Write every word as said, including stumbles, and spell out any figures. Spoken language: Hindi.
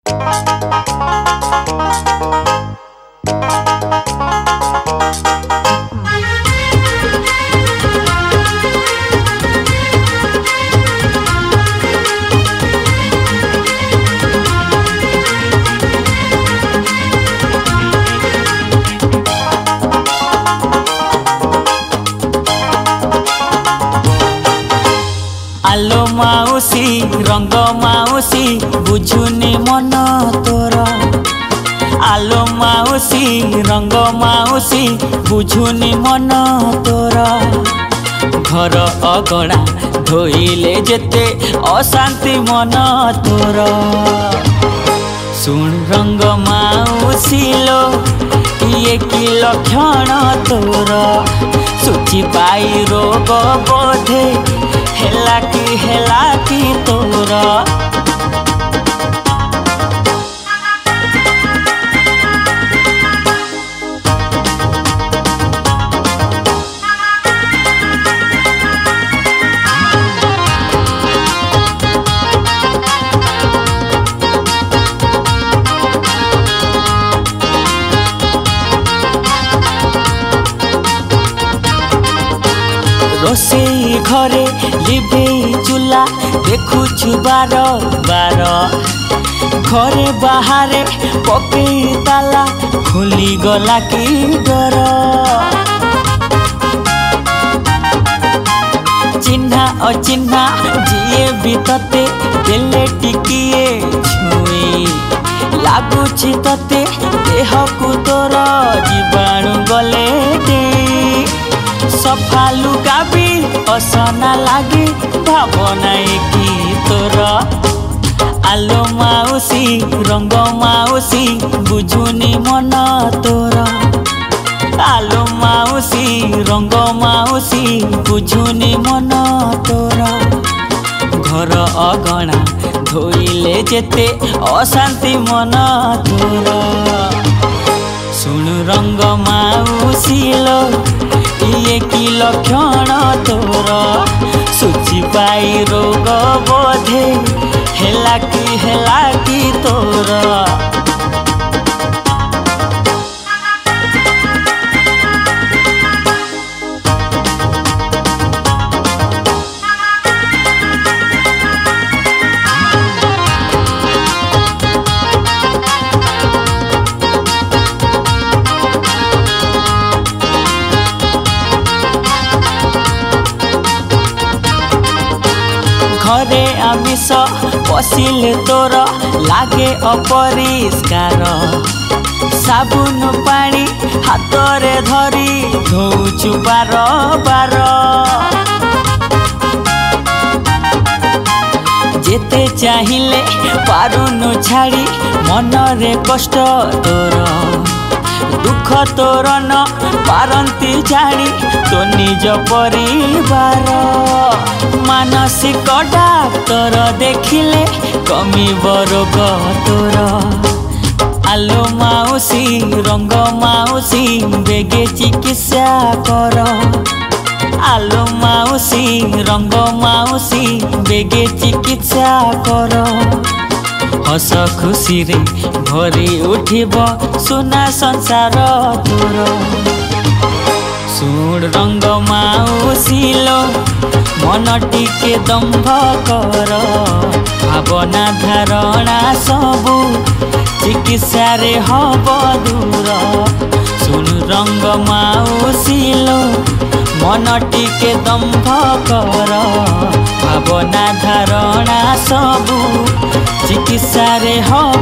आलो माउसी रंग माउसी बुझुनी मन तोर। आलो माउसी रंग माउसी बुझुनी मन तोर। घर अगणा धोइले जेते अशांति मन तोर। सुन रंग माउसी लो ये कि लक्षण तोर। सुची पाई रोग बोधे हेला कि हेला कि तोर। रोषेई घरे लिभे चूल्हा देखुछु बार बार। घरे बाहरे पकई ताला खुली गला कि डर। चिन्हा अचिन्हा जिए भी तते देले टिकिए छुई। लागुछि तते देह को तोर जीवाणु गले दे। सफा लुगा भी असना लागे भावना कि तोर। आलो माउसी रंग माउसी बुझुनी मन तोर। आलो माउसी रंग माउसी बुझुनी मन तोर। घर अगणा धोइले जेते अशांति मन तोर। सुन रंग माउसी लो ये कि लक्षण तोर। सुची पाई रोग बोधे हेला कि हेला कि तोर। घरे आमिष पशिले तोर लागे अपरिष्कार। साबुन पानी हातरे धरी धोउछु बार बार। जेते चाहिले पारुनु छाड़ी मनरे कष्ट तोर। दुख तोर न पारंती जानी तो निज परिवार। मानसिक डाक्तर देखिले कमिब रोग तोर। आलो माउसी रंग माउसी बेगे चिकित्सा कर। आलो माउसी रंग माउसी बेगे चिकित्सा कर। हस खुशी रे भरी उठिब सुना संसार तोर। सुन रंग माउसी लो मन टिके दंभ कर। भावना धारणा सबु चिकित्सा रे हब दूर। सुन रंग माउसी लो मन टिके दंभ कर। भावना धारणा सबु चिकित्सा रे हब